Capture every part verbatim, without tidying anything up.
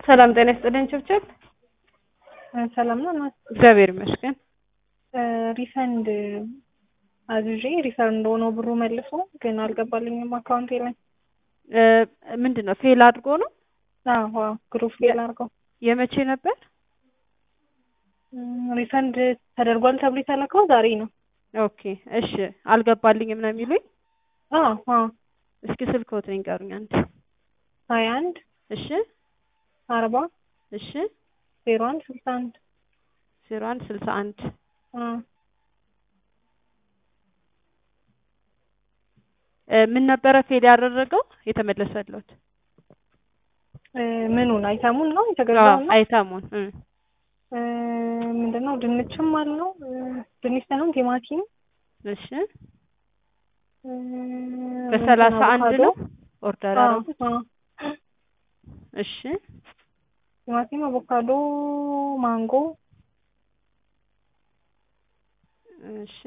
ሰላም ጤና ይስጥልኝ ችብችብ ሰላም ነው ማለት እግዚአብሔር ይመስገን ሪፈንድ አዝዤ ሪፈንድ ሆኖ ብሩ መልሶ ግን አልገባልኝም አካውንቴ ላይ ምንድነው ፌል አድርጎ ነው አዎ ግሩፕ ፌል አድርጎ የመቼ ነበር ሪፈንድ ተደርጓል ተብሎ የተላከው ዛሬ ነው ኦኬ እሺ አልገባልኝም ነው የሚሉኝ አዎ አዎ እስኪ ስልክዎት ንገሩኝ አንዴ ሃያ አንድ እሺ አርባ እሺ ዜሮ አንድ ስልሳ አንድ ዜሮ አንድ ስልሳ አንድ አ ምን ነበር ፌል ያደረገው የተመለሰለት ምኑን አይተሙን ነው የተገዛው ነው አይተሙን እ ምንድነው ድንችም አለው ድንች ሳይሆን ቲማቲም እሺ በሰላሳ አንድ ነው ኦርደር አደረጉት እሺ ቲማቲም አቮካዶ ማንጎ እሺ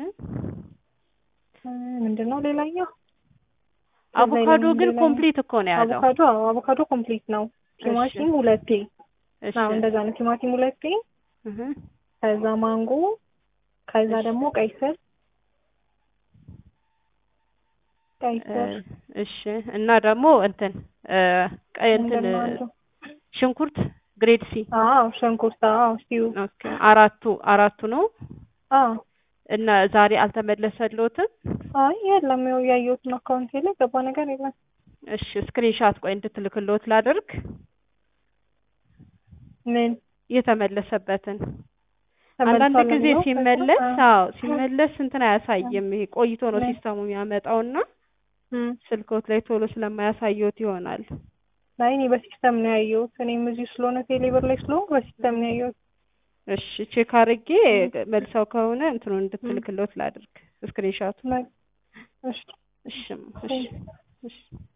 ምንድነው ሌላኛው አቮካዶ ግን ኮምፕሊት እኮ ነው ያለው አቮካዶ አቮካዶ ኮምፕሊት ነው ቲማቲም ሁለቴ እሺ አዎ እንደዛ ነው ቲማቲም ሁለቴ እህ ከዛ ማንጎ ከዛ ደግሞ ቀይ ስር ቀይ ስር እሺ እና ደግሞ እንትን ቀይ እንትን ሽንኩርት ግሬድ ሲ አዎ ሽንኩርት አዎ ሲው ኦኬ አራቱ አራቱ ነው አዎ እና ዛሬ አልተመለሰልዎትም አይ የለም ነው ያየሁት ነው አካውንቴ ላይ ገባ ነገር የለም እሺ ስክሪንሾት ቆይ እንድትልክልዎት ላድርግ ምን የተመለሰበትን አንዳንድ ጊዜ ሲመለስ አዎ ሲመለስ እንትን አያሳይም ይሄ ቆይቶ ነው ሲስተሙ የሚያመጣውና ስልክዎት ላይ ቶሎ ስለማያሳየዎት ይሆናል ላይ እኔ በሲስተም ነው ያየሁት እኔም እዚህ ስለሆነ ቴሌብር ላይ ስለሆነ በሲስተም ነው ያየሁት እሺ ቼክ አድርጌ መልሰው ከሆነ እንትኑን እንድትልክልዎት ላድርግ ስክሪንሾት እሺ እሺ እሺ እሺ